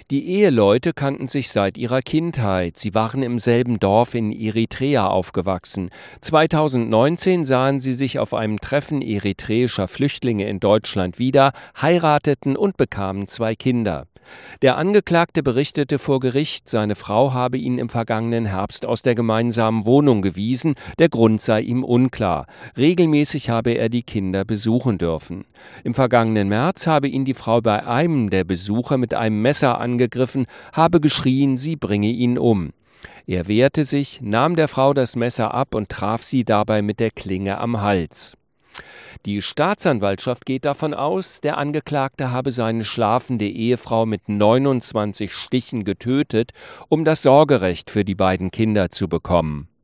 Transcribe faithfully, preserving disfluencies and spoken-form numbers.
Die Eheleute kannten sich seit ihrer Kindheit. Sie waren im selben Dorf in Eritrea aufgewachsen. zweitausendneunzehn sahen sie sich auf einem Treffen eritreischer Flüchtlinge in Deutschland wieder, heirateten und bekamen zwei Kinder. Der Angeklagte berichtete vor Gericht, seine Frau habe ihn im vergangenen Herbst aus der gemeinsamen Wohnung gewiesen, der Grund sei ihm unklar. Regelmäßig habe er die Kinder besuchen dürfen. Im vergangenen März habe ihn die Frau bei einem der Besucher mit einem Messer angegriffen, habe geschrien, sie bringe ihn um. Er wehrte sich, nahm der Frau das Messer ab und traf sie dabei mit der Klinge am Hals. Die Staatsanwaltschaft geht davon aus, der Angeklagte habe seine schlafende Ehefrau mit neunundzwanzig Stichen getötet, um das Sorgerecht für die beiden Kinder zu bekommen.